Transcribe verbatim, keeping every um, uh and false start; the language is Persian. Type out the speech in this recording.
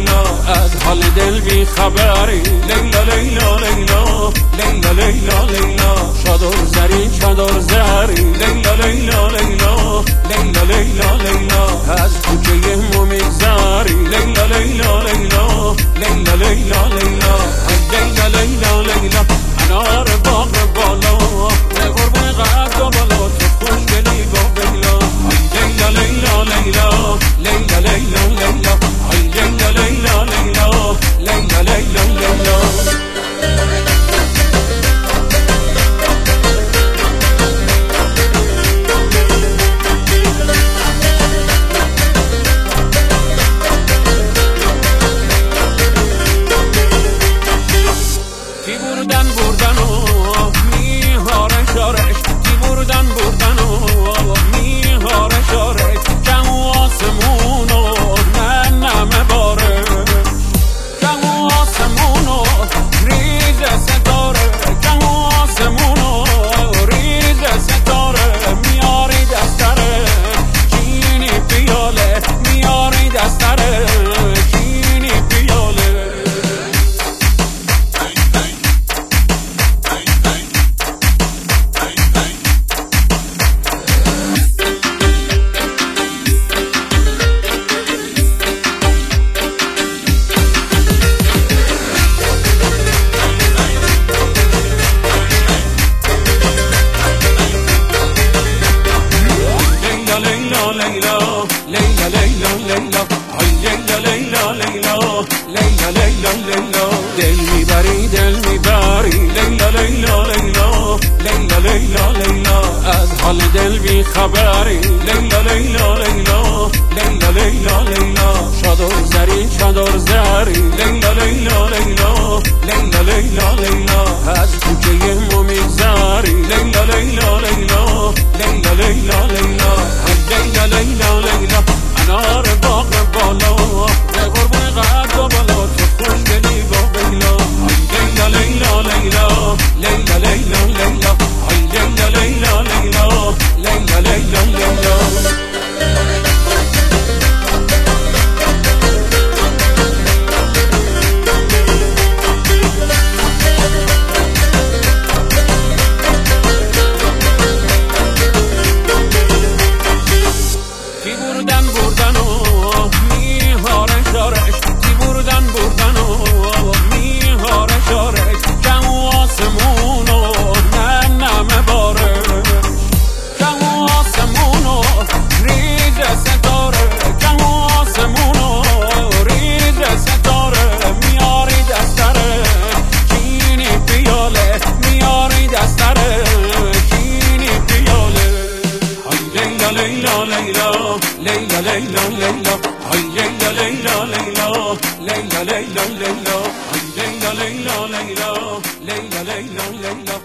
لیلا از حال دل بی خبری لیلا لیلا لیلا لیلا لیلا لیلا چادر زری چادر زری لیلا لیلا لیلا لیلا لیلا لیلا از کوچه ما میگذری لیلا لیلا لیلا لیلا لیلا لیلا لیلا لیلا لیلا انار باغ بالا به قرب قد و بالا تو خوش دلی با بیلا لیلا لیلا لیلا لیلا لیلا لیلا لیلا لیلا لیلا لیلا لیلا لیلا دل میبری دل میبری لیلا لیلا لیلا لیلا لیلا لیلا از حال دل بی خبری لیلا لیلا لیلا لیلا لیلا لیلا چادر زری چادر زری لیلا لیلا لیلا لیلا لیلا لیلا از کوچه ما میگذری لیلا لیلا لیلا لیلا لیلا لیلا لیلا لیلا لیلا انار باغ بالا به قرب قد و بالا تو خوش دلی با بیلا لیلا لیلا لیلا لیلا لیلا لیلا لیلا لیلا لیلا لیلا لیلا لیلا لیلا لیلا لیلا های لیلا لیلا لیلا لیلا لیلا لیلا های لیلا لیلا لیلا لیلا لیلا لیلا